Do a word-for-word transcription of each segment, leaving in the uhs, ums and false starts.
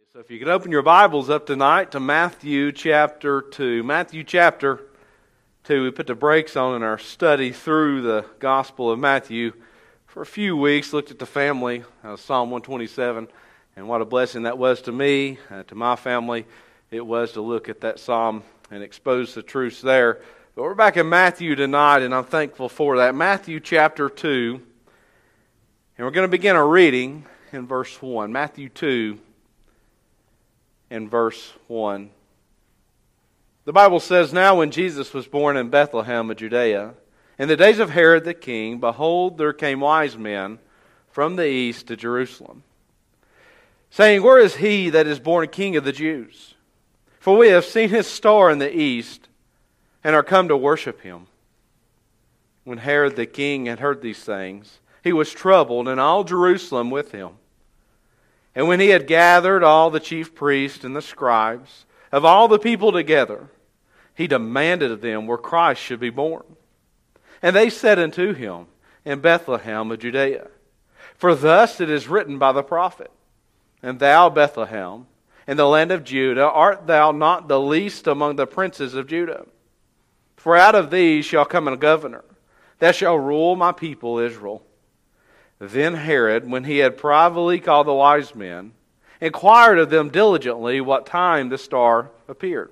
So if you could open your Bibles up tonight to Matthew chapter two. Matthew chapter two. We put the brakes on in our study through the Gospel of Matthew for a few weeks. Looked at the family, uh, Psalm one twenty-seven, and what a blessing that was to me, uh, to my family. It was to look at that psalm and expose the truths there. But we're back in Matthew tonight, and I'm thankful for that. Matthew chapter two, and we're going to begin our reading in verse one. Matthew two. In verse one. The Bible says, "Now when Jesus was born in Bethlehem of Judea, in the days of Herod the king, behold, there came wise men from the east to Jerusalem, saying, Where is he that is born king of the Jews? For we have seen his star in the east, and are come to worship him. When Herod the king had heard these things, he was troubled, and all Jerusalem with him. And when he had gathered all the chief priests and the scribes of all the people together, he demanded of them where Christ should be born. And they said unto him, In Bethlehem of Judea. For thus it is written by the prophet, And thou, Bethlehem, in the land of Judah, art thou not the least among the princes of Judah? For out of thee shall come a governor, that shall rule my people Israel. Then Herod, when he had privately called the wise men, inquired of them diligently what time the star appeared.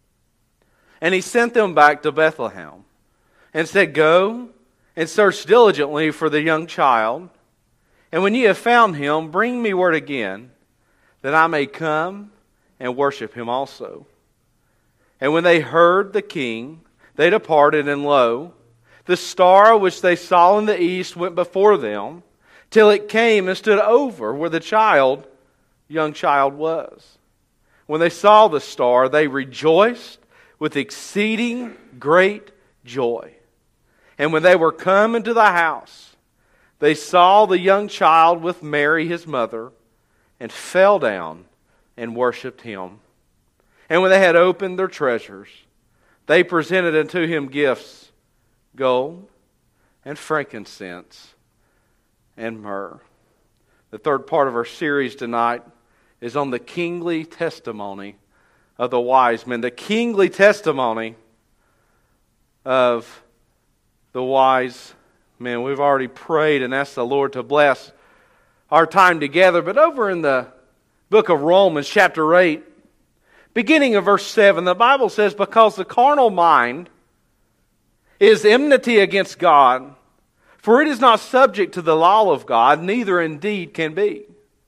And he sent them back to Bethlehem, and said, Go and search diligently for the young child, and when ye have found him, bring me word again, that I may come and worship him also. And when they heard the king, they departed, and lo, the star which they saw in the east went before them, till it came and stood over where the child, young child was. When they saw the star, they rejoiced with exceeding great joy. And when they were come into the house, they saw the young child with Mary his mother, and fell down and worshipped him. And when they had opened their treasures, they presented unto him gifts, gold and frankincense and myrrh." The third part of our series tonight is on the kingly testimony of the wise men. The kingly testimony of the wise men. We've already prayed and asked the Lord to bless our time together. But over in the book of Romans, chapter eight, beginning of verse seven, the Bible says, "Because the carnal mind is enmity against God, for it is not subject to the law of God, neither indeed can be.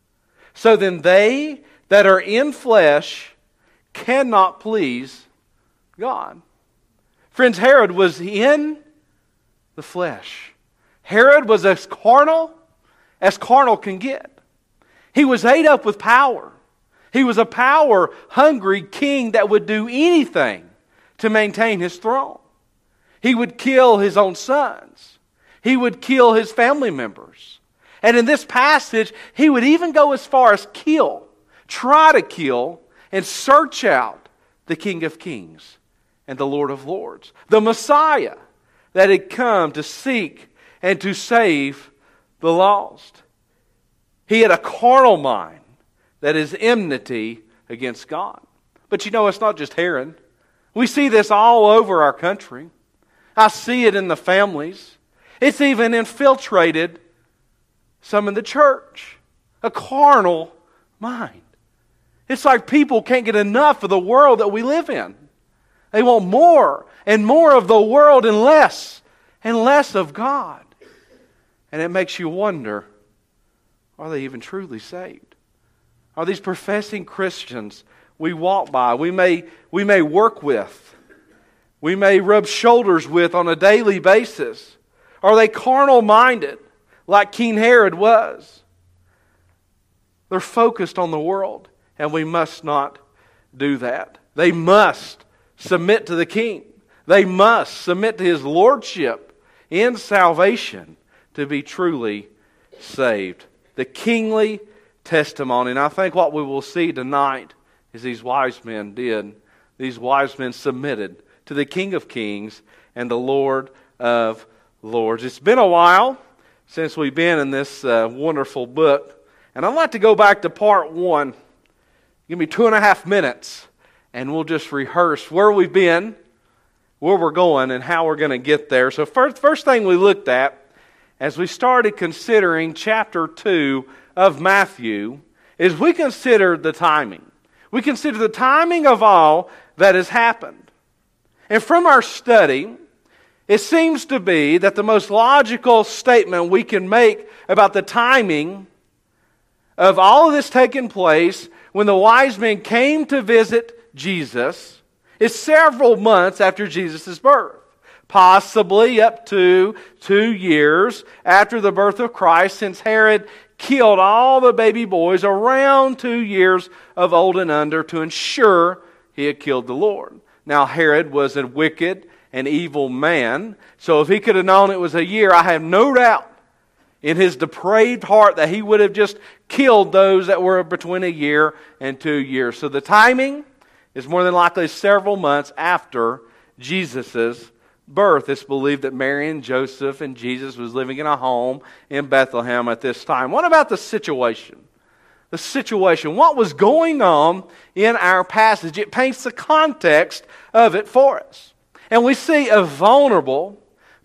So then they that are in flesh cannot please God." Friends, Herod was in the flesh. Herod was as carnal as carnal can get. He was ate up with power. He was a power-hungry king that would do anything to maintain his throne. He would kill his own sons. He would kill his family members. And in this passage, he would even go as far as kill, try to kill, and search out the King of Kings and the Lord of Lords, the Messiah that had come to seek and to save the lost. He had a carnal mind that is enmity against God. But you know, it's not just Herod. We see this all over our country. I see it in the families. It's even infiltrated some in the church. A carnal mind. It's like people can't get enough of the world that we live in. They want more and more of the world and less and less of God. And it makes you wonder, are they even truly saved? Are these professing Christians we walk by, we may, we may work with, we may rub shoulders with on a daily basis, are they carnal-minded like King Herod was? They're focused on the world, and we must not do that. They must submit to the King. They must submit to His lordship in salvation to be truly saved. The kingly testimony. And I think what we will see tonight is these wise men did. These wise men submitted to the King of Kings and the Lord of Lords. It's been a while since we've been in this uh, wonderful book. And I'd like to go back to part one Give me two and a half minutes, and we'll just rehearse where we've been, where we're going, and how we're going to get there. So first, first thing we looked at as we started considering chapter two of Matthew is we considered the timing. We considered the timing of all that has happened. And from our study, it seems to be that the most logical statement we can make about the timing of all of this taking place when the wise men came to visit Jesus is several months after Jesus' birth. Possibly up to two years after the birth of Christ, since Herod killed all the baby boys around two years of old and under to ensure he had killed the Lord. Now Herod was a wicked and evil man, so if he could have known it was a year, I have no doubt in his depraved heart that he would have just killed those that were between a year and two years. So the timing is more than likely several months after Jesus' birth. It's believed that Mary and Joseph and Jesus was living in a home in Bethlehem at this time. What about the situation? The situation. What was going on in our passage? It paints the context of it for us. And we see a vulnerable,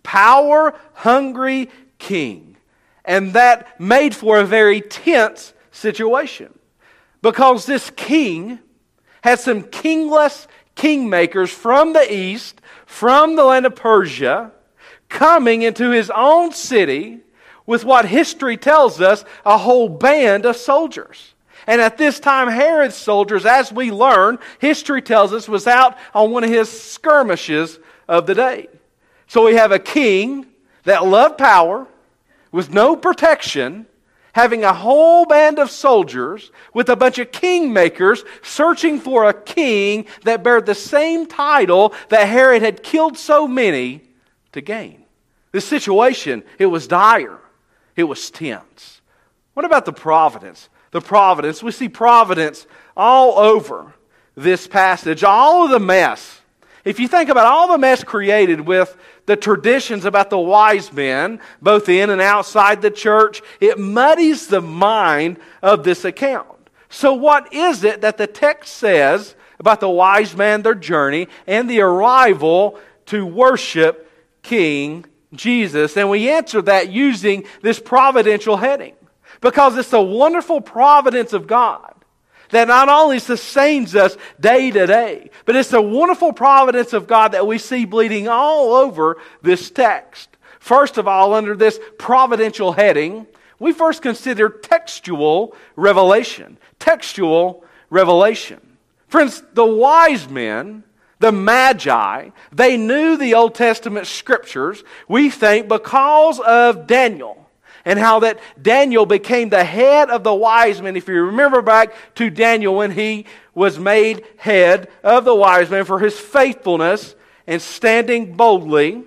power-hungry king. And that made for a very tense situation. Because this king had some kingless kingmakers from the east, from the land of Persia, coming into his own city with what history tells us, a whole band of soldiers. And at this time, Herod's soldiers, as we learn, history tells us, was out on one of his skirmishes of the day. So we have a king that loved power, with no protection, having a whole band of soldiers with a bunch of kingmakers searching for a king that bared the same title that Herod had killed so many to gain. This situation, it was dire. It was tense. What about the providence? The providence. We see providence all over this passage. All of the mess. If you think about all the mess created with the traditions about the wise men, both in and outside the church, it muddies the mind of this account. So what is it that the text says about the wise men, their journey, and the arrival to worship King Jesus? And we answer that using this providential heading. Because it's the wonderful providence of God that not only sustains us day to day, but it's the wonderful providence of God that we see bleeding all over this text. First of all, under this providential heading, we first consider textual revelation. Textual revelation. Friends, the wise men, the Magi, they knew the Old Testament scriptures, we think, because of Daniel. And how that Daniel became the head of the wise men. If you remember back to Daniel when he was made head of the wise men for his faithfulness and standing boldly,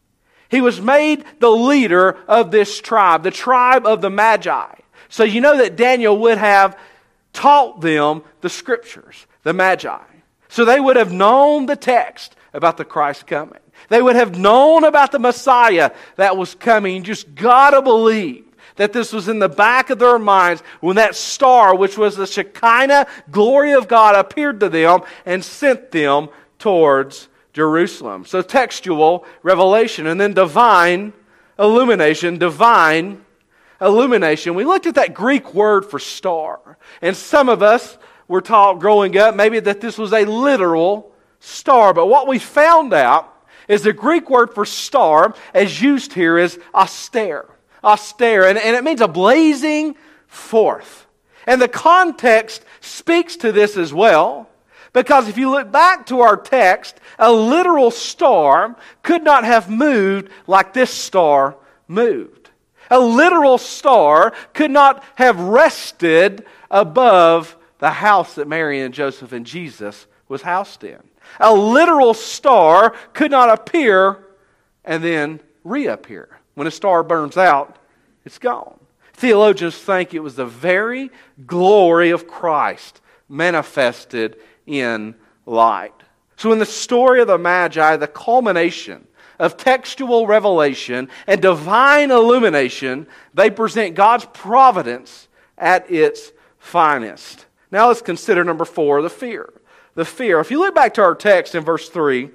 he was made the leader of this tribe, the tribe of the Magi. So you know that Daniel would have taught them the scriptures, the Magi. So they would have known the text about the Christ coming. They would have known about the Messiah that was coming. You just got to believe that this was in the back of their minds when that star, which was the Shekinah glory of God, appeared to them and sent them towards Jerusalem. So textual revelation and then divine illumination, divine illumination. We looked at that Greek word for star. And some of us were taught growing up maybe that this was a literal star. But what we found out is the Greek word for star, as used here, is austere. Austere. And, and it means a blazing forth. And the context speaks to this as well. Because if you look back to our text, a literal star could not have moved like this star moved. A literal star could not have rested above the house that Mary and Joseph and Jesus was housed in. A literal star could not appear and then reappear. When a star burns out, it's gone. Theologians think it was the very glory of Christ manifested in light. So in the story of the Magi, the culmination of textual revelation and divine illumination, they present God's providence at its finest. Now let's consider number four, the fear. The fear. If you look back to our text in verse three,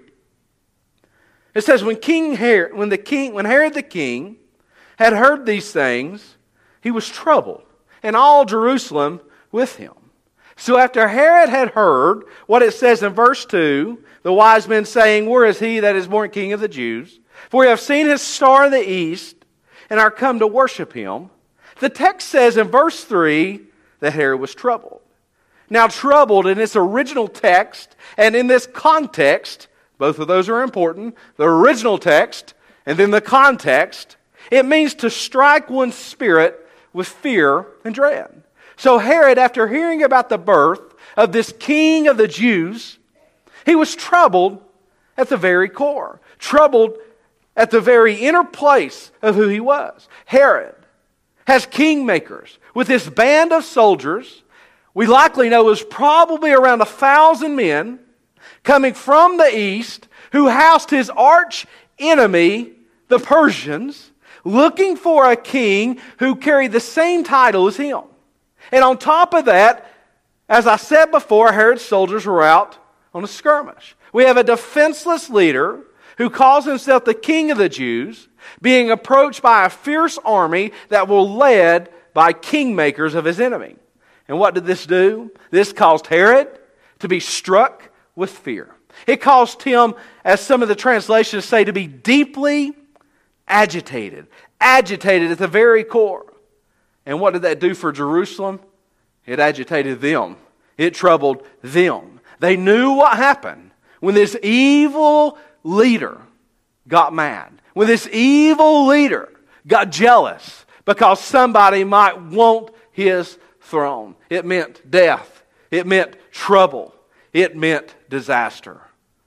it says, when King Herod, when the king, when Herod the king had heard these things, he was troubled, and all Jerusalem with him. So after Herod had heard what it says in verse two, the wise men saying, where is he that is born King of the Jews? For we have seen his star in the east, and are come to worship him. The text says in verse three that Herod was troubled. Now troubled in its original text and in this context, both of those are important, the original text and then the context, it means to strike one's spirit with fear and dread. So Herod, after hearing about the birth of this king of the Jews, he was troubled at the very core, troubled at the very inner place of who he was. Herod has kingmakers with this band of soldiers, we likely know was probably around a thousand men, coming from the east, who housed his arch enemy, the Persians, looking for a king who carried the same title as him. And on top of that, as I said before, Herod's soldiers were out on a skirmish. We have a defenseless leader who calls himself the King of the Jews, being approached by a fierce army that were led by kingmakers of his enemy. And what did this do? This caused Herod to be struck with fear. It caused him, as some of the translations say, to be deeply agitated. Agitated at the very core. And what did that do for Jerusalem? It agitated them. It troubled them. They knew what happened when this evil leader got mad. When this evil leader got jealous because somebody might want his throne. It meant death. It meant trouble. It meant disaster.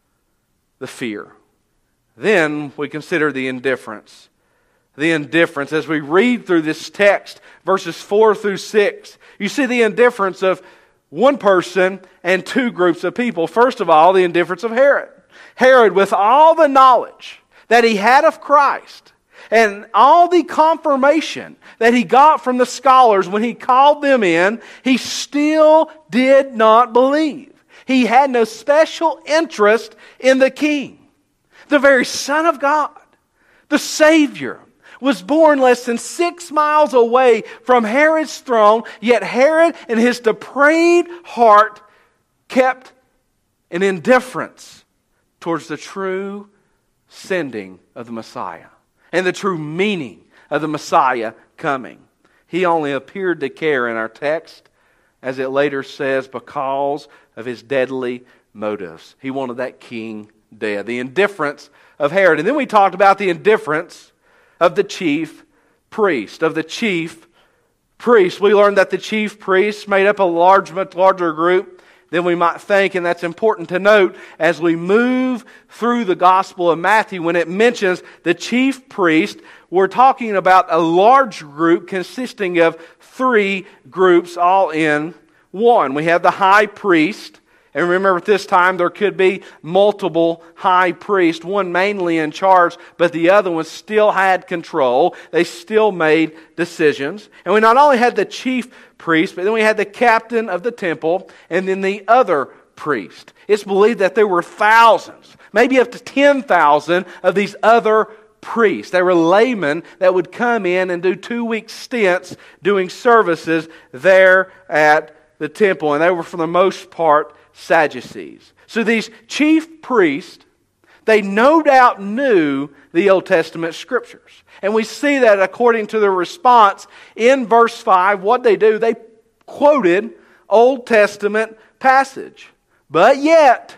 The fear. Then we consider the indifference. The indifference. As we read through this text, verses four through six, you see the indifference of one person and two groups of people. First of all, the indifference of Herod. Herod, with all the knowledge that he had of Christ and all the confirmation that he got from the scholars when he called them in, he still did not believe. He had no special interest in the king. The very Son of God, the Savior, was born less than six miles away from Herod's throne, yet Herod in his depraved heart kept an indifference towards the true sending of the Messiah and the true meaning of the Messiah coming. He only appeared to care in our text, as it later says, because of his deadly motives. He wanted that king dead. The indifference of Herod. And then we talked about the indifference of the chief priest. Of the chief priest. We learned that the chief priest made up a large, much larger group than we might think, and that's important to note as we move through the Gospel of Matthew. When it mentions the chief priest, we're talking about a large group consisting of three groups all in one. We have the high priest, and remember at this time there could be multiple high priests, one mainly in charge, but the other one still had control. They still made decisions. And we not only had the chief priest, but then we had the captain of the temple, and then the other priest. It's believed that there were thousands, maybe up to ten thousand of these other priests. They were laymen that would come in and do two-week stints doing services there at the temple, and they were for the most part Sadducees. So these chief priests, they no doubt knew the Old Testament Scriptures. And we see that according to their response in verse five, what they do, they quoted Old Testament passage. But yet,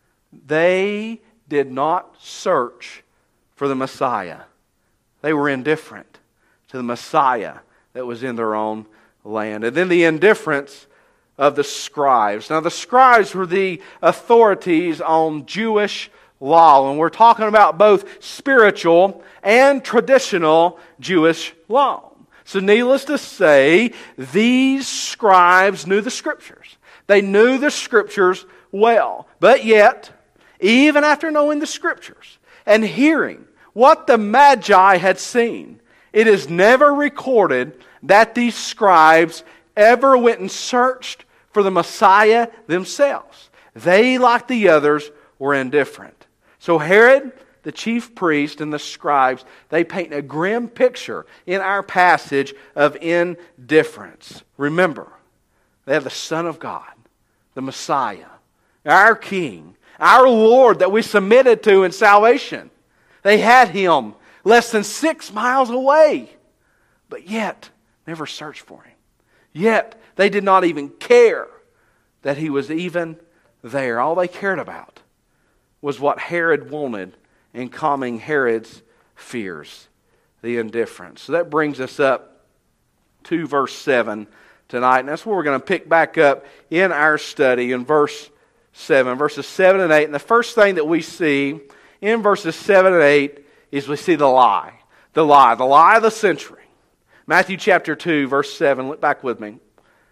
they did not search for the Messiah. They were indifferent to the Messiah that was in their own land. And then the indifference of the scribes. Now the scribes were the authorities on Jewish law, and we're talking about both spiritual and traditional Jewish law. So needless to say, these scribes knew the Scriptures. They knew the Scriptures well. But yet, even after knowing the Scriptures and hearing what the Magi had seen, it is never recorded that these scribes ever went and searched for for the Messiah themselves. They, like the others, were indifferent. So Herod, the chief priest, and the scribes, they paint a grim picture in our passage of indifference. Remember, they have the Son of God, the Messiah, our King, our Lord that we submitted to in salvation. They had Him less than six miles away, but yet never searched for Him. Yet they did not even care that He was even there. All they cared about was what Herod wanted and calming Herod's fears, the indifference. So that brings us up to verse seven tonight, and that's where we're going to pick back up in our study in verse seven, verses seven and eight. And the first thing that we see in verses seven and eight is we see the lie. The lie. The lie of the century. Matthew chapter two, verse seven. Look back with me.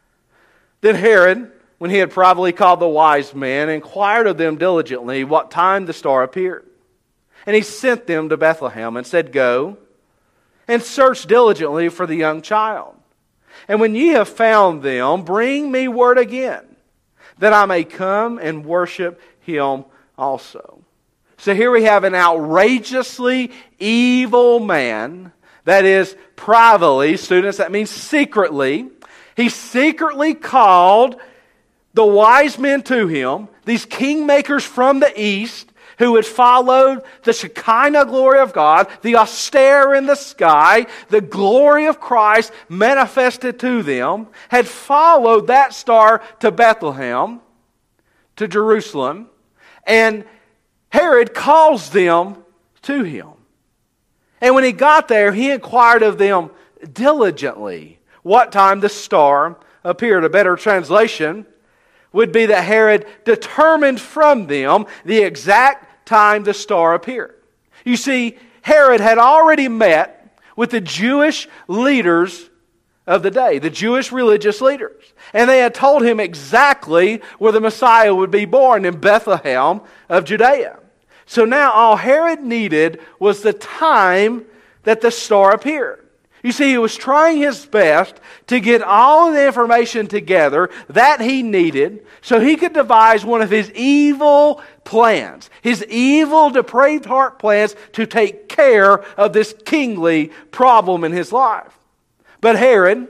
Then Herod, when he had privately called the wise men, inquired of them diligently what time the star appeared. And he sent them to Bethlehem and said, Go and search diligently for the young child. And when ye have found them, bring me word again, that I may come and worship Him also. So here we have an outrageously evil man, that is privately, students, that means secretly. He secretly called the wise men to him, these kingmakers from the east, who had followed the Shekinah glory of God, the austere in the sky, the glory of Christ manifested to them, had followed that star to Bethlehem, to Jerusalem, and Herod calls them to him. And when he got there, he inquired of them diligently what time the star appeared. A better translation would be that Herod determined from them the exact time the star appeared. You see, Herod had already met with the Jewish leaders of the day, the Jewish religious leaders. And they had told him exactly where the Messiah would be born, in Bethlehem of Judea. So now all Herod needed was the time that the star appeared. You see, he was trying his best to get all of the information together that he needed so he could devise one of his evil plans, his evil, depraved heart plans to take care of this kingly problem in his life. But Herod,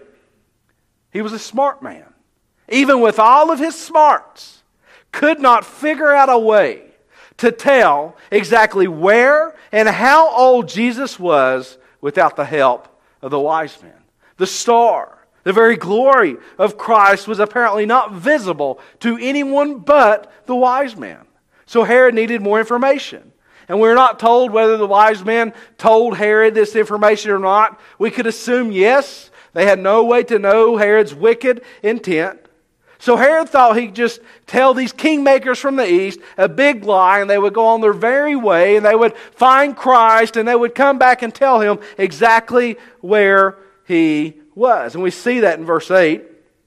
he was a smart man. Even with all of his smarts, could not figure out a way to tell exactly where and how old Jesus was without the help of the wise men. The star, the very glory of Christ, was apparently not visible to anyone but the wise men. So Herod needed more information. And we're not told whether the wise men told Herod this information or not. We could assume yes. They had no way to know Herod's wicked intent. So Herod thought he'd just tell these kingmakers from the east a big lie, and they would go on their very way, and they would find Christ, and they would come back and tell him exactly where he was. And we see that in verse eight.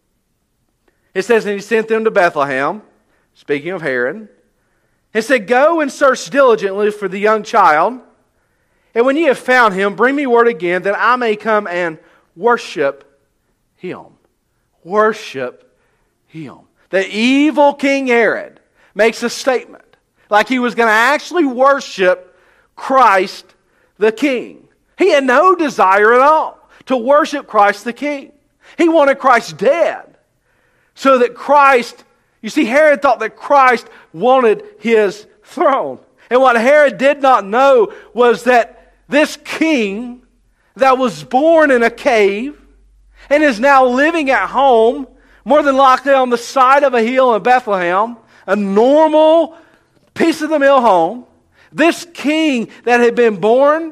It says, and he sent them to Bethlehem, speaking of Herod, and said, Go and search diligently for the young child, and when ye have found him, bring me word again, that I may come and worship him. Worship him. The evil King Herod makes a statement like he was going to actually worship Christ the King. He had no desire at all to worship Christ the King. He wanted Christ dead so that Christ, you see, Herod thought that Christ wanted his throne. And what Herod did not know was that this king that was born in a cave and is now living at home, more than likely on the side of a hill in Bethlehem, a normal piece-of-the-mill home, this king that had been born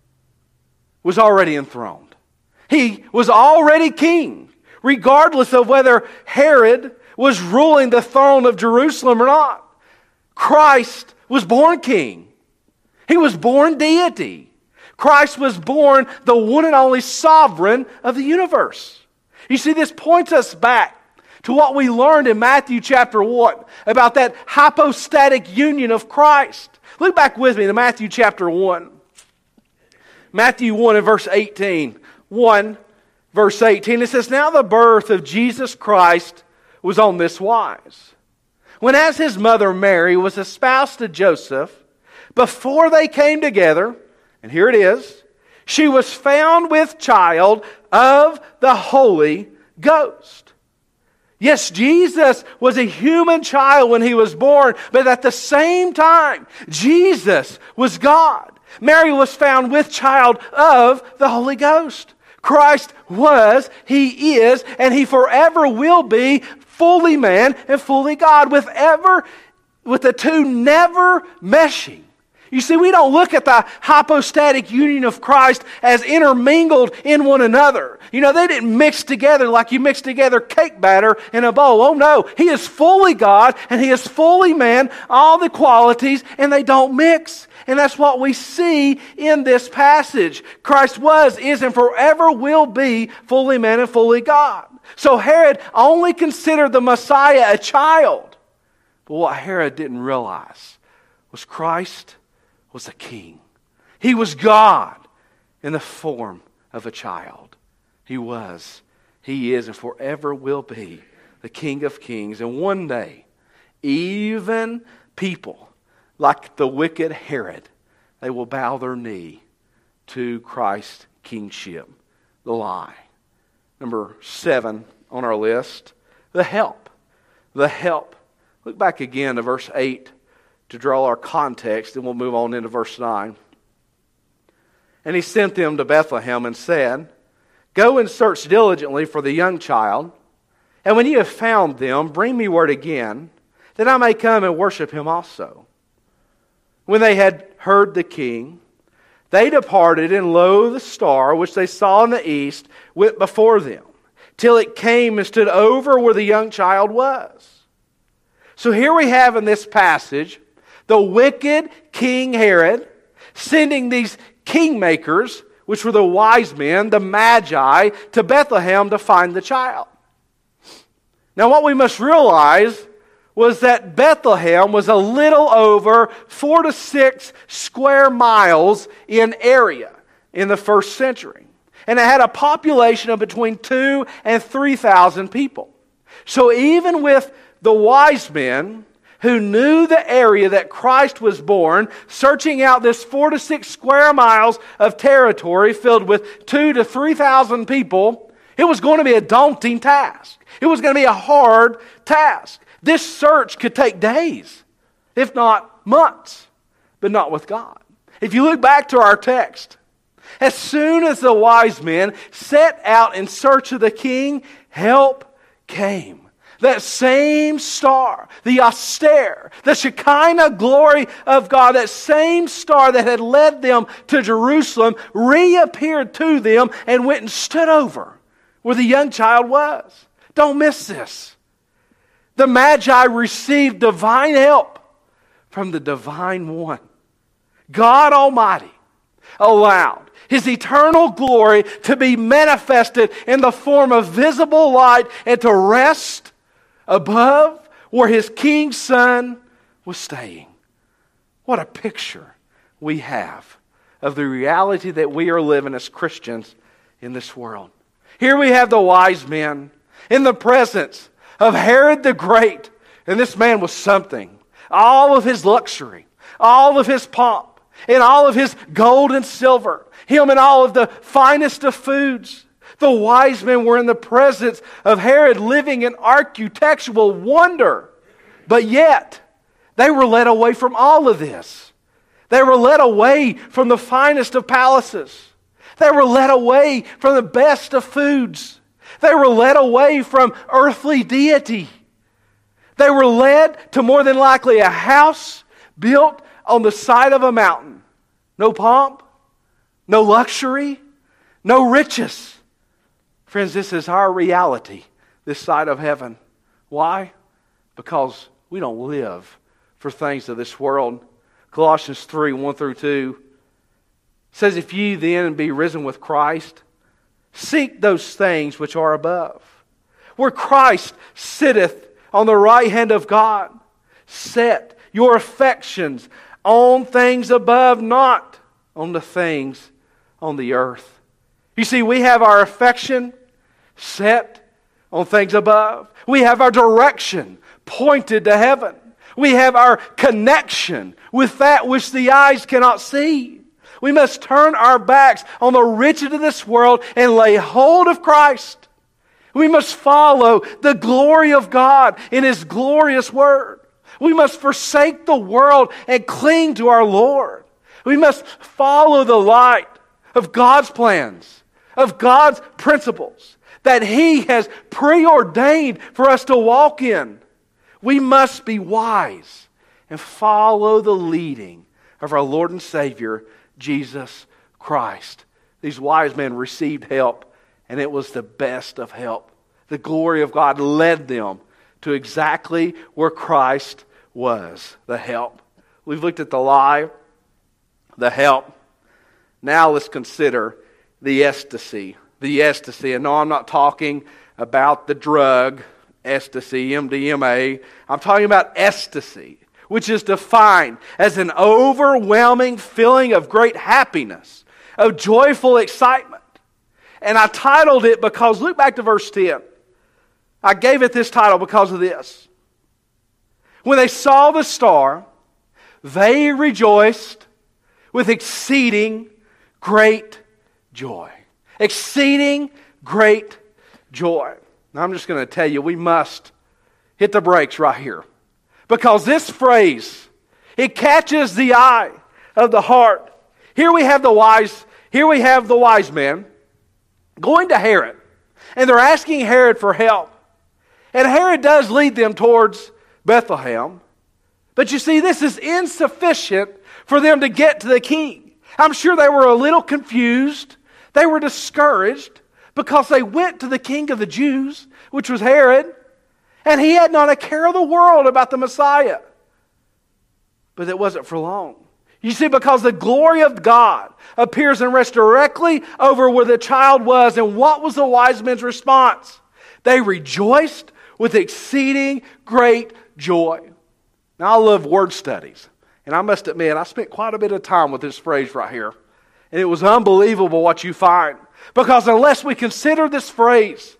was already enthroned. He was already king, regardless of whether Herod was ruling the throne of Jerusalem or not. Christ was born king. He was born deity. Christ was born the one and only sovereign of the universe. You see, this points us back to what we learned in Matthew chapter one about that hypostatic union of Christ. Look back with me to Matthew chapter one. Matthew one and verse eighteen. one verse eighteen. It says, Now the birth of Jesus Christ was on this wise. When as his mother Mary was espoused to Joseph, before they came together, and here it is, she was found with child of the Holy Ghost. Yes, Jesus was a human child when he was born, but at the same time, Jesus was God. Mary was found with child of the Holy Ghost. Christ was, He is, and He forever will be fully man and fully God, with ever, with the two never meshing. You see, we don't look at the hypostatic union of Christ as intermingled in one another. You know, they didn't mix together like you mix together cake batter in a bowl. Oh no, He is fully God and He is fully man, all the qualities, and they don't mix. And that's what we see in this passage. Christ was, is, and forever will be fully man and fully God. So Herod only considered the Messiah a child. But what Herod didn't realize was Christ was a king. He was God in the form of a child. He was, He is, and forever will be the King of Kings. And one day, even people like the wicked Herod, they will bow their knee to Christ's kingship. The lie. Number seven on our list, the help. The help. Look back again to verse eight to draw our context, and we'll move on into verse nine. And he sent them to Bethlehem and said, Go and search diligently for the young child, and when you have found them, bring me word again, that I may come and worship him also. When they had heard the king, they departed, and lo, the star which they saw in the east went before them, till it came and stood over where the young child was. So here we have in this passage the wicked King Herod sending these kingmakers, which were the wise men, the magi, to Bethlehem to find the child. Now what we must realize was that Bethlehem was a little over four to six square miles in area in the first century. And it had a population of between two and three thousand people. So even with the wise men who knew the area that Christ was born, searching out this four to six square miles of territory filled with two to three thousand people, it was going to be a daunting task. It was going to be a hard task. This search could take days, if not months, but not with God. If you look back to our text, as soon as the wise men set out in search of the king, help came. That same star, the austere, the Shekinah glory of God, that same star that had led them to Jerusalem, reappeared to them and went and stood over where the young child was. Don't miss this. The Magi received divine help from the Divine One. God Almighty allowed His eternal glory to be manifested in the form of visible light and to rest above where His King's Son was staying. What a picture we have of the reality that we are living as Christians in this world. Here we have the wise men in the presence of Herod the Great. And this man was something. All of his luxury, all of his pomp, and all of his gold and silver, him and all of the finest of foods. The wise men were in the presence of Herod living in architectural wonder. But yet, they were led away from all of this. They were led away from the finest of palaces. They were led away from the best of foods. They were led away from earthly deity. They were led to more than likely a house built on the side of a mountain. No pomp, no luxury, no riches. Friends, this is our reality, this side of heaven. Why? Because we don't live for things of this world. Colossians three, one through two says, If ye then be risen with Christ, seek those things which are above, where Christ sitteth on the right hand of God. Set your affections on things above, not on the things on the earth. You see, we have our affection set on things above. We have our direction pointed to heaven. We have our connection with that which the eyes cannot see. We must turn our backs on the riches of this world and lay hold of Christ. We must follow the glory of God in His glorious Word. We must forsake the world and cling to our Lord. We must follow the light of God's plans, of God's principles that He has preordained for us to walk in. We must be wise and follow the leading of our Lord and Savior, Jesus Christ. These wise men received help, and it was the best of help. The glory of God led them to exactly where Christ was, the help. We've looked at the lie, the help. Now let's consider the ecstasy. The ecstasy. And no, I'm not talking about the drug, ecstasy, M D M A. I'm talking about ecstasy, which is defined as an overwhelming feeling of great happiness, of joyful excitement. And I titled it because, look back to verse ten. I gave it this title because of this. When they saw the star, they rejoiced with exceeding great joy. Exceeding great joy. Now I'm just going to tell you, we must hit the brakes right here. Because this phrase, it catches the eye of the heart. Here we have the wise, here we have the wise men going to Herod. And they're asking Herod for help. And Herod does lead them towards Bethlehem. But you see, this is insufficient for them to get to the king. I'm sure they were a little confused. They were discouraged because they went to the king of the Jews, which was Herod, and he had not a care of the world about the Messiah. But it wasn't for long. You see, because the glory of God appears and rests directly over where the child was. And what was the wise men's response? They rejoiced with exceeding great joy. Now, I love word studies. And I must admit, I spent quite a bit of time with this phrase right here. And it was unbelievable what you find. Because unless we consider this phrase,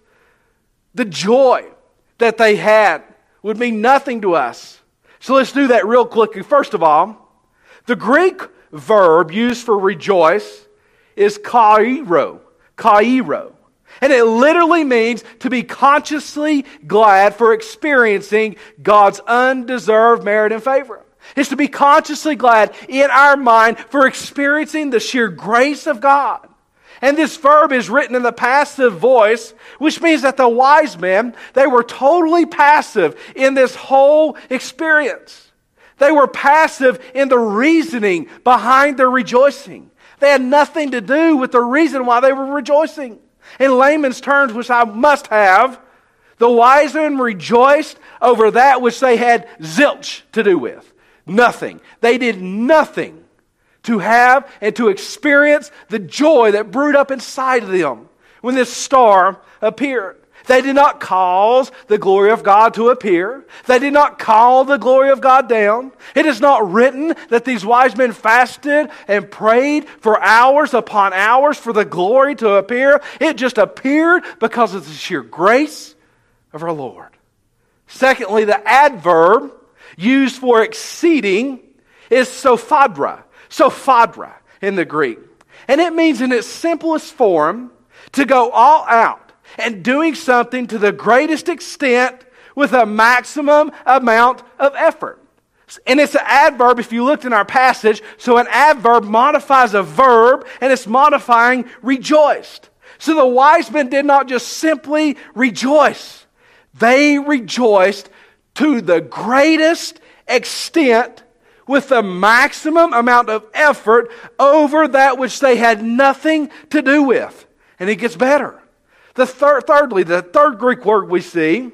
the joy that they had would mean nothing to us. So let's do that real quickly. First of all, the Greek verb used for rejoice is kairo. Kairo. And it literally means to be consciously glad for experiencing God's undeserved merit and favor. It's to be consciously glad in our mind for experiencing the sheer grace of God. And this verb is written in the passive voice, which means that the wise men, they were totally passive in this whole experience. They were passive in the reasoning behind their rejoicing. They had nothing to do with the reason why they were rejoicing. In layman's terms, which I must have, the wise men rejoiced over that which they had zilch to do with. Nothing. They did nothing to have and to experience the joy that brewed up inside of them when this star appeared. They did not cause the glory of God to appear. They did not call the glory of God down. It is not written that these wise men fasted and prayed for hours upon hours for the glory to appear. It just appeared because of the sheer grace of our Lord. Secondly, the adverb used for exceeding is sophadra. Sophadra in the Greek. And it means in its simplest form to go all out and doing something to the greatest extent with a maximum amount of effort. And it's an adverb if you looked in our passage. So an adverb modifies a verb and it's modifying rejoiced. So the wise men did not just simply rejoice. They rejoiced to the greatest extent with the maximum amount of effort over that which they had nothing to do with. And it gets better. The third, thirdly, the third Greek word we see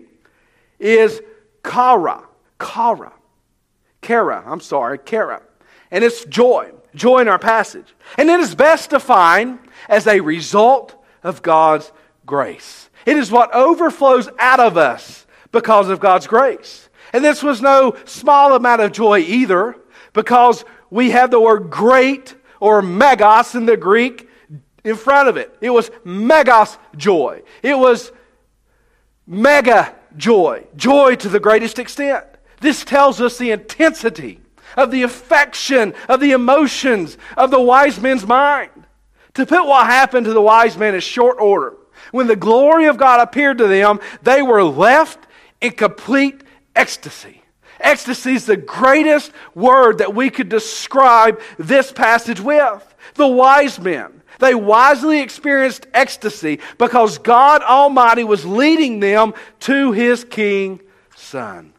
is kara. Kara. Kara, I'm sorry, kara. And it's joy. Joy in our passage. And it is best defined as a result of God's grace. It is what overflows out of us because of God's grace. And this was no small amount of joy either, because we have the word great or megas in the Greek in front of it. It was megas joy. It was mega joy, joy to the greatest extent. This tells us the intensity of the affection, of the emotions of the wise men's mind. To put what happened to the wise men in short order, when the glory of God appeared to them, they were left in complete ecstasy. Ecstasy is the greatest word that we could describe this passage with. The wise men, they wisely experienced ecstasy because God Almighty was leading them to His King Son.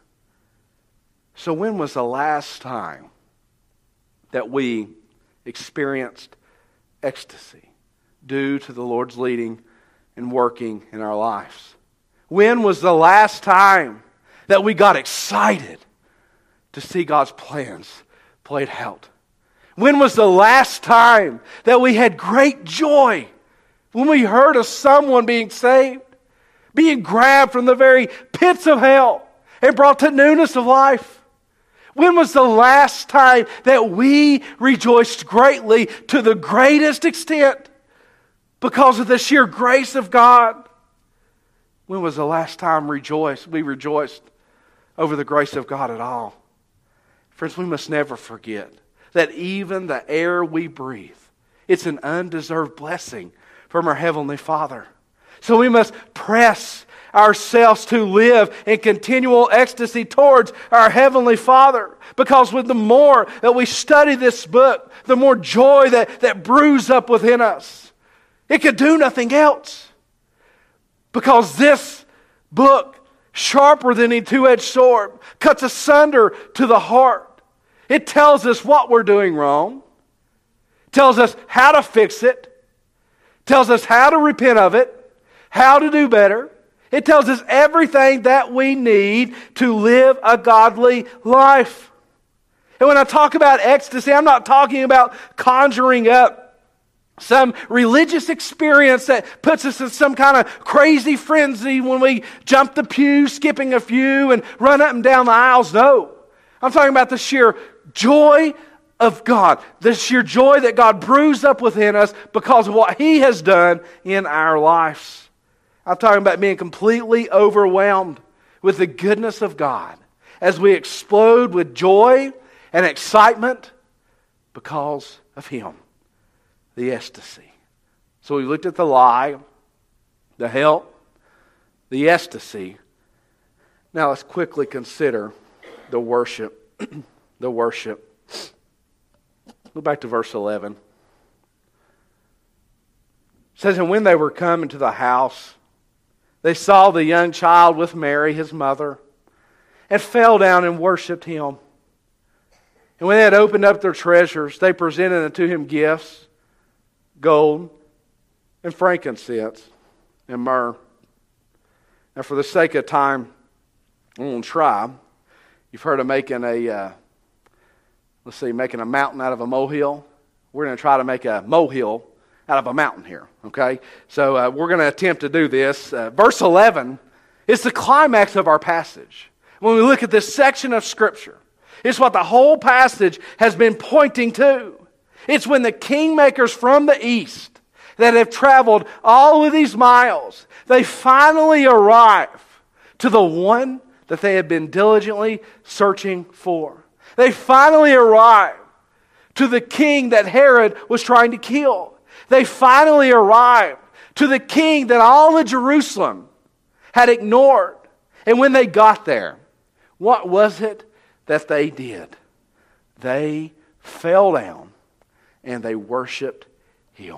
So when was the last time that we experienced ecstasy due to the Lord's leading and working in our lives? When was the last time that we got excited to see God's plans played out? When was the last time that we had great joy when we heard of someone being saved, being grabbed from the very pits of hell and brought to newness of life? When was the last time that we rejoiced greatly to the greatest extent because of the sheer grace of God? When was the last time rejoiced, we rejoiced over the grace of God at all? Friends, we must never forget that even the air we breathe, it's an undeserved blessing from our Heavenly Father. So we must press ourselves to live in continual ecstasy towards our Heavenly Father. Because with the more that we study this book, the more joy that, that brews up within us. It could do nothing else. Because this book, sharper than a two-edged sword, cuts asunder to the heart. It tells us what we're doing wrong. Tells us how to fix it. Tells us how to repent of it. How to do better. It tells us everything that we need to live a godly life. And when I talk about ecstasy, I'm not talking about conjuring up some religious experience that puts us in some kind of crazy frenzy when we jump the pew, skipping a few, and run up and down the aisles. No. I'm talking about the sheer joy of God. The sheer joy that God brews up within us because of what He has done in our lives. I'm talking about being completely overwhelmed with the goodness of God as we explode with joy and excitement because of Him. The ecstasy. So we looked at the lie, the help, the ecstasy. Now let's quickly consider the worship. The worship. Go back to verse eleven. It says, and when they were come into the house, they saw the young child with Mary, his mother, and fell down and worshipped Him. And when they had opened up their treasures, they presented unto Him gifts, gold, and frankincense, and myrrh. Now for the sake of time, I'm going to try. You've heard of making a, uh, let's see, making a mountain out of a molehill. We're going to try to make a molehill out of a mountain here, okay? So uh, we're going to attempt to do this. Uh, verse eleven is the climax of our passage. When we look at this section of Scripture, it's what the whole passage has been pointing to. It's when the kingmakers from the east that have traveled all of these miles, they finally arrive to the one that they had been diligently searching for. They finally arrive to the king that Herod was trying to kill. They finally arrived to the king that all of Jerusalem had ignored. And when they got there, what was it that they did? They fell down and they worshiped Him.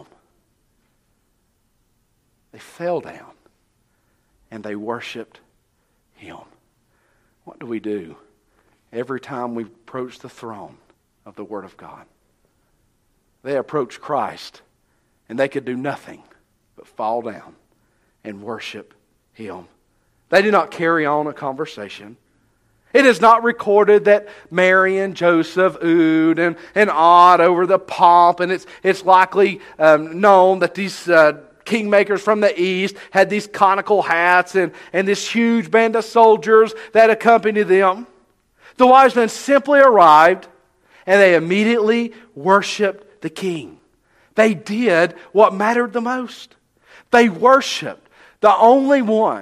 They fell down and they worshiped Him. What do we do every time we approach the throne of the Word of God? They approach Christ and they could do nothing but fall down and worship Him. They did not carry on a conversation. It is not recorded that Mary and Joseph oohed and, and awed over the pomp, and it's, it's likely um, known that these uh, kingmakers from the east had these conical hats and, and this huge band of soldiers that accompanied them. The wise men simply arrived and they immediately worshiped the king. They did what mattered the most. They worshiped the only one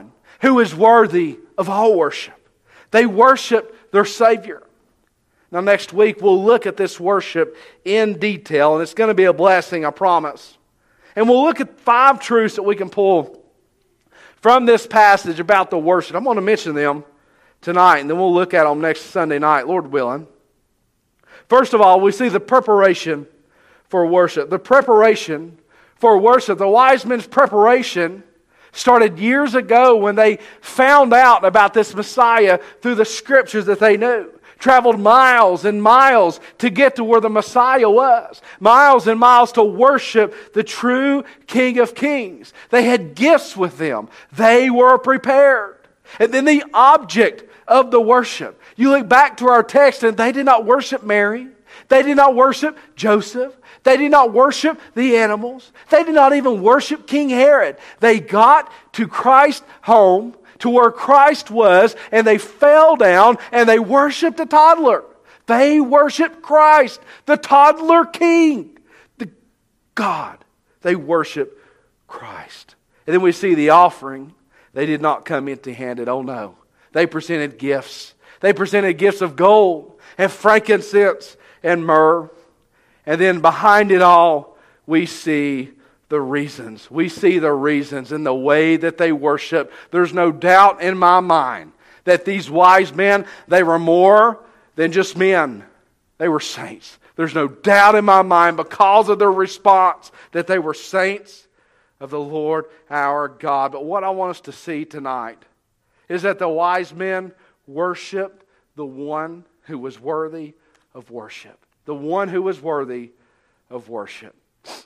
who is worthy of all worship. They worshiped their Savior. Now next week we'll look at this worship in detail, and it's going to be a blessing, I promise. And we'll look at five truths that we can pull from this passage about the worship. I'm going to mention them tonight, and then we'll look at them next Sunday night, Lord willing. First of all, we see the preparation for worship. The preparation for worship. The wise men's preparation started years ago when they found out about this Messiah through the Scriptures that they knew. Traveled miles and miles to get to where the Messiah was. Miles and miles to worship the true King of Kings. They had gifts with them. They were prepared. And then the object of the worship. You look back to our text and they did not worship Mary. They did not worship Joseph. They did not worship the animals. They did not even worship King Herod. They got to Christ's home, to where Christ was, and they fell down and they worshiped the toddler. They worshiped Christ, the toddler king, the God. They worshiped Christ. And then we see the offering. They did not come empty-handed. Oh no. They presented gifts. They presented gifts of gold and frankincense and myrrh. And then behind it all, we see the reasons. We see the reasons in the way that they worship. There's no doubt in my mind that these wise men, they were more than just men. They were saints. There's no doubt in my mind because of their response that they were saints of the Lord our God. But what I want us to see tonight is that the wise men worshiped the one who was worthy of worship. The one who was worthy of worship.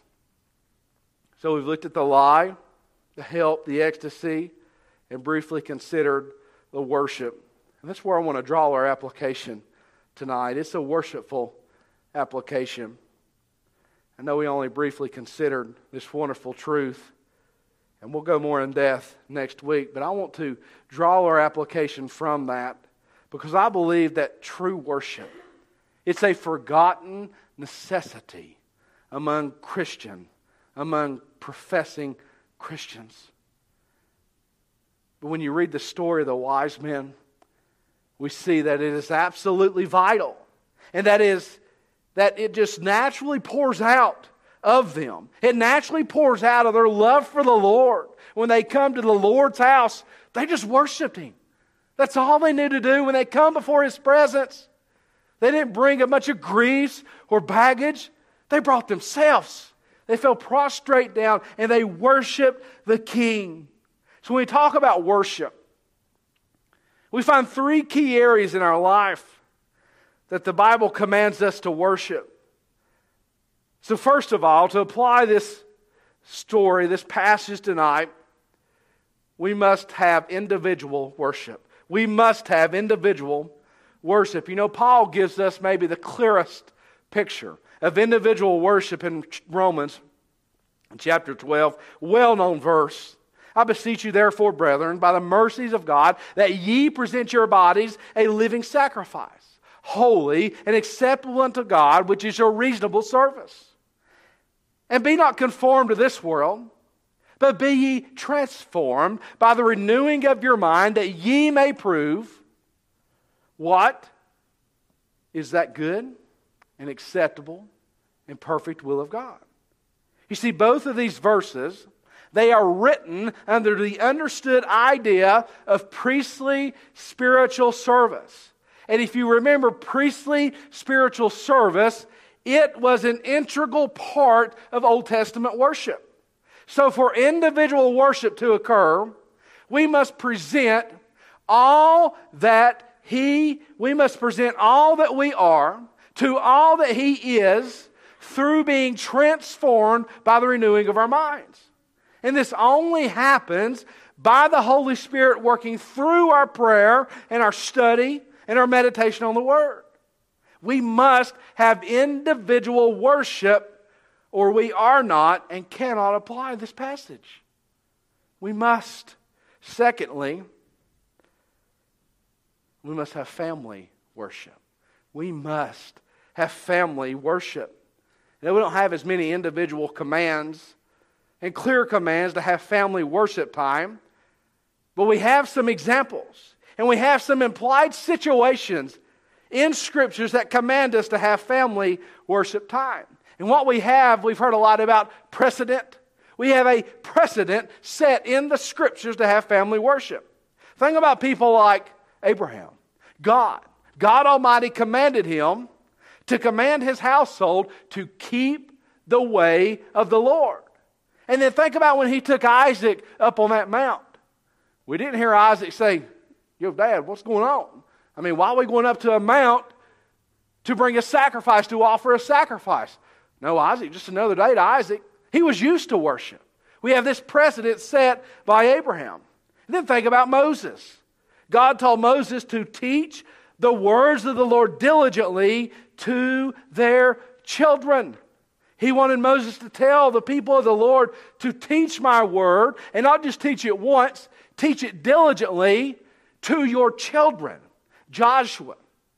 So we've looked at the lie, the help, the ecstasy, and briefly considered the worship. And that's where I want to draw our application tonight. It's a worshipful application. I know we only briefly considered this wonderful truth, and we'll go more in depth next week, but I want to draw our application from that because I believe that true worship, it's a forgotten necessity among Christians, among professing Christians. But when you read the story of the wise men, we see that it is absolutely vital. And that is that it just naturally pours out of them. It naturally pours out of their love for the Lord. When they come to the Lord's house, they just worshiped Him. That's all they knew to do when they come before His presence. They didn't bring a bunch of griefs or baggage. They brought themselves. They fell prostrate down and they worshiped the King. So when we talk about worship, we find three key areas in our life that the Bible commands us to worship. So first of all, to apply this story, this passage tonight, we must have individual worship. We must have individual worship. You know, Paul gives us maybe the clearest picture of individual worship in Romans chapter twelve, well-known verse. I beseech you therefore, brethren, by the mercies of God, that ye present your bodies a living sacrifice, holy and acceptable unto God, which is your reasonable service. And be not conformed to this world, but be ye transformed by the renewing of your mind, that ye may prove what is that good and acceptable and perfect will of God. You see, both of these verses, they are written under the understood idea of priestly spiritual service. And if you remember priestly spiritual service, it was an integral part of Old Testament worship. So for individual worship to occur, we must present all that He, we must present all that we are to all that He is through being transformed by the renewing of our minds. And this only happens by the Holy Spirit working through our prayer and our study and our meditation on the Word. We must have individual worship, or we are not and cannot apply this passage. We must. Secondly, we must have family worship. We must have family worship. Now, we don't have as many individual commands and clear commands to have family worship time, But we have some examples, and we have some implied situations in Scriptures that command us to have family worship time. And what we have, we've heard a lot about precedent. We have a precedent set in the Scriptures to have family worship. Think about people like Abraham. God, God Almighty commanded him to command his household to keep the way of the Lord. And then think about when he took Isaac up on that mount. We didn't hear Isaac say, "Yo, Dad, what's going on? I mean, why are we going up to a mount to bring a sacrifice, to offer a sacrifice?" No, Isaac, just another day to Isaac. He was used to worship. We have this precedent set by Abraham. And then think about Moses. God told Moses to teach the words of the Lord diligently to their children. He wanted Moses to tell the people of the Lord to teach my word, and not just teach it once, teach it diligently to your children. Joshua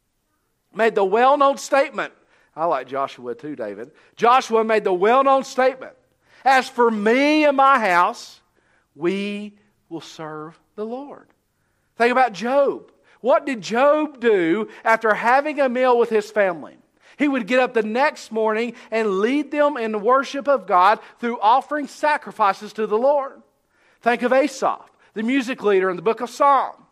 made the well-known statement. I like Joshua too, David. Joshua made the well-known statement, "As for me and my house, we will serve the Lord." Think about Job. What did Job do after having a meal with his family? He would get up the next morning and lead them in the worship of God through offering sacrifices to the Lord. Think of Asaph, the music leader in the book of Psalms.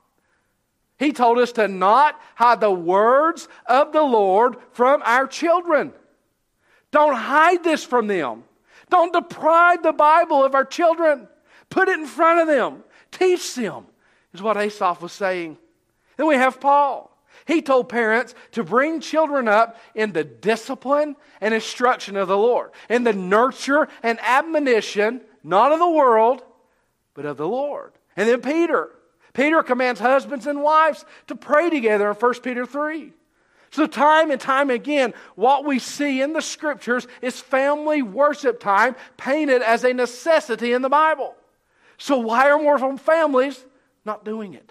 He told us to not hide the words of the Lord from our children. Don't hide this from them. Don't deprive the Bible of our children. Put it in front of them. Teach them, is what Asaph was saying. Then we have Paul. He told parents to bring children up in the discipline and instruction of the Lord, in the nurture and admonition, not of the world, but of the Lord. And then Peter. Peter commands husbands and wives to pray together in First Peter three. So time and time again, what we see in the Scriptures is family worship time painted as a necessity in the Bible. So why are more families not doing it?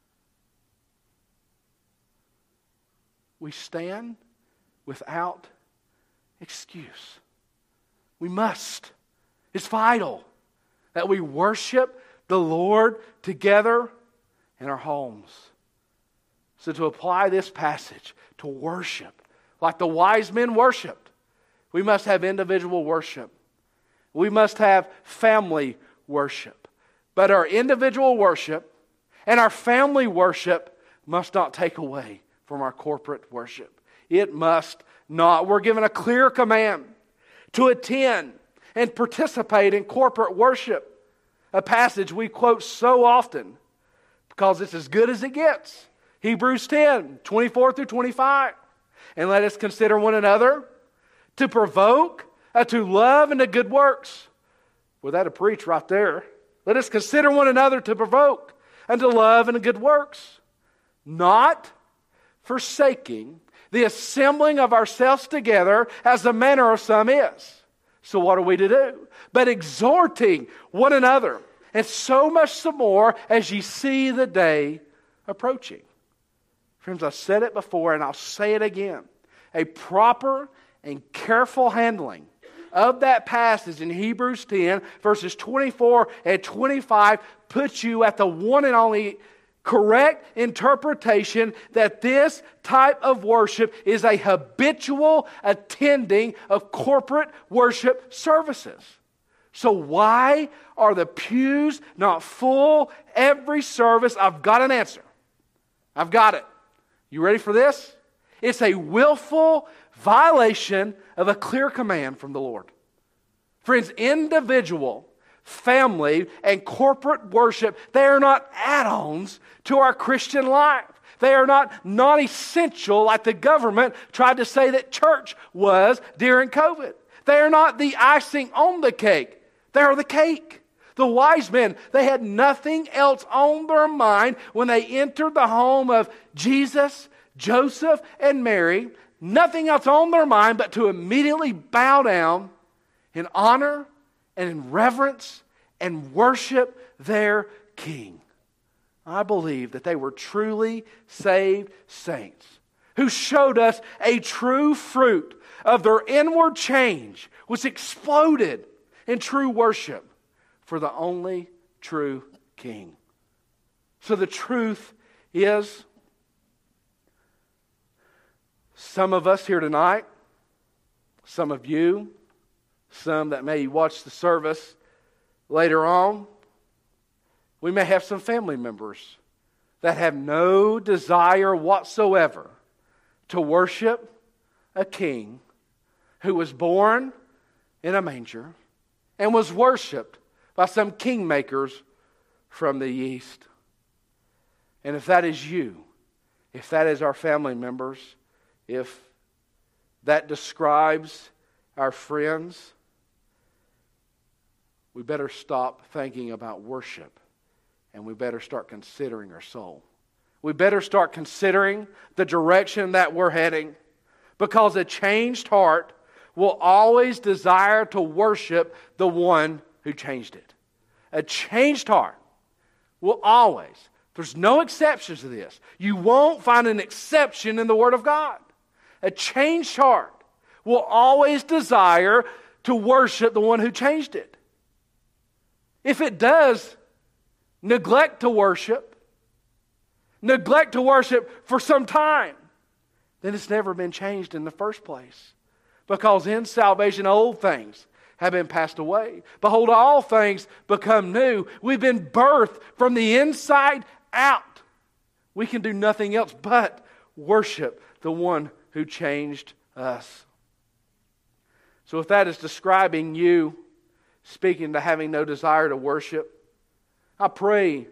We stand without excuse. We must. It's vital that we worship the Lord together in our homes. So to apply this passage to worship, like the wise men worshiped, we must have individual worship. We must have family worship. But our individual worship and our family worship must not take away from our corporate worship. It must not. We're given a clear command to attend and participate in corporate worship. A passage we quote so often because it's as good as it gets. Hebrews ten, twenty-four through twenty-five. And let us consider one another to provoke, uh, to love, and to good works. Well, that'll preach right there. Let us consider one another to provoke, and to love, and to good works. Not forsaking the assembling of ourselves together as the manner of some is. So what are we to do? But exhorting one another, and so much the more as ye see the day approaching. Friends, I've said it before and I'll say it again. A proper and careful handling of that passage in Hebrews ten, verses twenty-four and twenty-five, puts you at the one and only correct interpretation that this type of worship is a habitual attending of corporate worship services. So why are the pews not full every service? I've got an answer. I've got it. You ready for this? It's a willful violation of a clear command from the Lord. Friends, individual, family, and corporate worship, they are not add-ons to our Christian life. They are not non-essential like the government tried to say that church was during COVID. They are not the icing on the cake. They are the cake. The wise men, they had nothing else on their mind when they entered the home of Jesus, Joseph, and Mary. Nothing else on their mind but to immediately bow down in honor and in reverence and worship their King. I believe that they were truly saved saints who showed us a true fruit of their inward change, which exploded in true worship for the only true King. So the truth is, some of us here tonight, some of you, some that may watch the service later on, we may have some family members that have no desire whatsoever to worship a king who was born in a manger and was worshipped by some kingmakers from the east. And if that is you, if that is our family members, if that describes our friends, we better stop thinking about worship and we better start considering our soul. We better start considering the direction that we're heading, because a changed heart will always desire to worship the one who changed it. A changed heart will always, there's no exceptions to this. You won't find an exception in the Word of God. A changed heart will always desire to worship the one who changed it. If it does neglect to worship, neglect to worship for some time, then it's never been changed in the first place. Because in salvation, old things have been passed away. Behold, all things become new. We've been birthed from the inside out. We can do nothing else but worship the one who changed us. So if that is describing you, speaking to having no desire to worship, I pray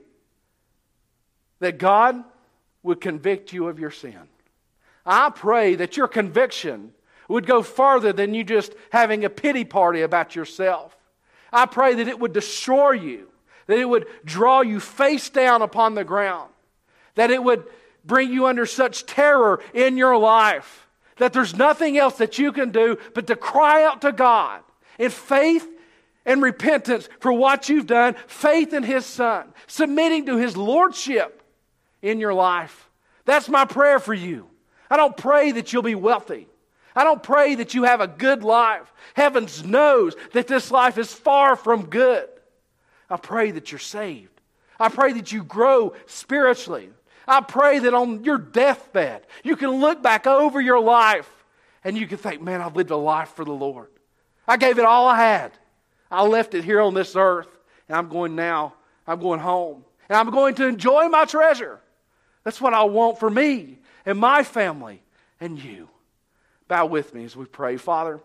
that God would convict you of your sin. I pray that your conviction would go farther than you just having a pity party about yourself. I pray that it would destroy you, that it would draw you face down upon the ground, that it would bring you under such terror in your life that there's nothing else that you can do but to cry out to God in faith and repentance for what you've done, faith in His Son, submitting to His Lordship in your life. That's my prayer for you. I don't pray that you'll be wealthy. I don't pray that you have a good life. Heaven knows that this life is far from good. I pray that you're saved. I pray that you grow spiritually. I pray that on your deathbed, you can look back over your life and you can think, man, I've lived a life for the Lord. I gave it all I had. I left it here on this earth, and I'm going now. I'm going home. And I'm going to enjoy my treasure. That's what I want for me and my family and you. Bow with me as we pray. Father,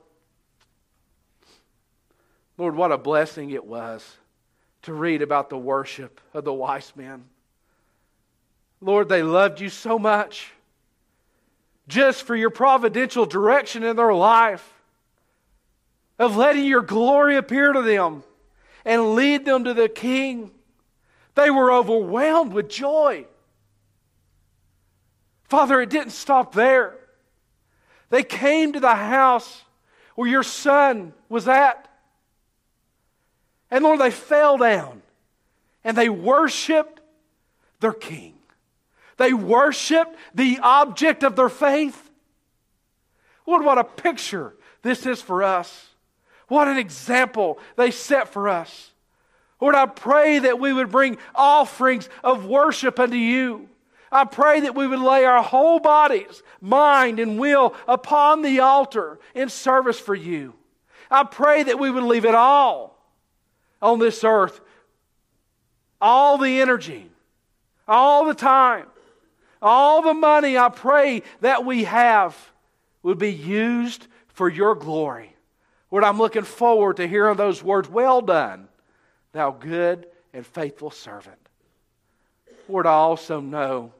Lord, what a blessing it was to read about the worship of the wise men. Lord, they loved you so much just for your providential direction in their life, of letting your glory appear to them and lead them to the King. They were overwhelmed with joy. Father, it didn't stop there. They came to the house where your Son was at. And Lord, they fell down and they worshiped their King. They worshiped the object of their faith. Lord, what a picture this is for us. What an example they set for us. Lord, I pray that we would bring offerings of worship unto you. I pray that we would lay our whole bodies, mind, and will upon the altar in service for you. I pray that we would leave it all on this earth. All the energy, all the time, all the money, I pray that we have would be used for your glory. Lord, I'm looking forward to hearing those words, well done, thou good and faithful servant. Lord, I also know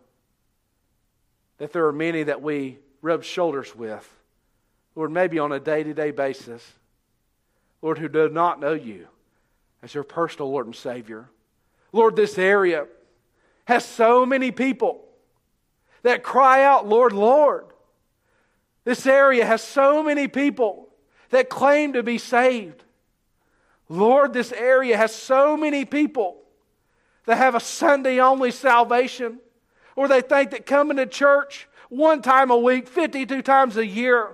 that there are many that we rub shoulders with, Lord, maybe on a day-to-day basis, Lord, who do not know you as your personal Lord and Savior. Lord, this area has so many people that cry out, Lord, Lord. This area has so many people that claim to be saved. Lord, this area has so many people that have a Sunday-only salvation, or they think that coming to church one time a week, fifty-two times a year,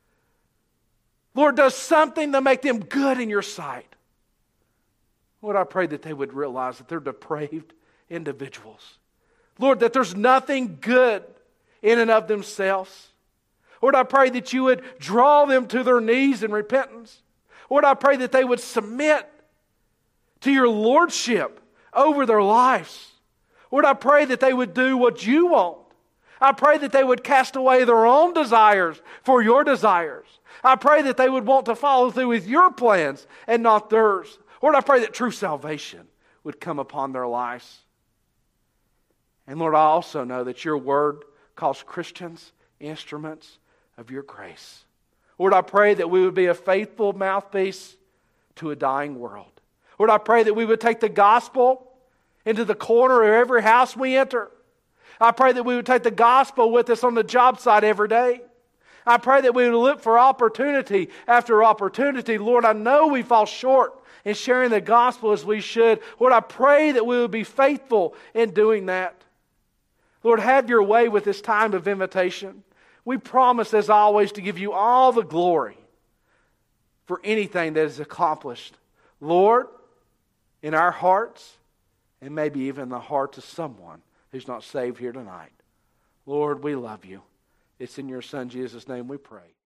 Lord, does something to make them good in your sight. Lord, I pray that they would realize that they're depraved individuals Lord, that there's nothing good in and of themselves. Lord, I pray that you would draw them to their knees in repentance. Lord, I pray that they would submit to your lordship over their lives. Lord, I pray that they would do what you want. I pray that they would cast away their own desires for your desires. I pray that they would want to follow through with your plans and not theirs. Lord, I pray that true salvation would come upon their lives. And Lord, I also know that your word calls Christians instruments of your grace. Lord, I pray that we would be a faithful mouthpiece to a dying world. Lord, I pray that we would take the gospel into the corner of every house we enter. I pray that we would take the gospel with us on the job site every day. I pray that we would look for opportunity after opportunity. Lord, I know we fall short in sharing the gospel as we should. Lord, I pray that we would be faithful in doing that. Lord, have your way with this time of invitation. We promise, as always, to give you all the glory for anything that is accomplished. Lord, in our hearts, and maybe even the hearts of someone who's not saved here tonight. Lord, we love you. It's in your Son Jesus' name we pray.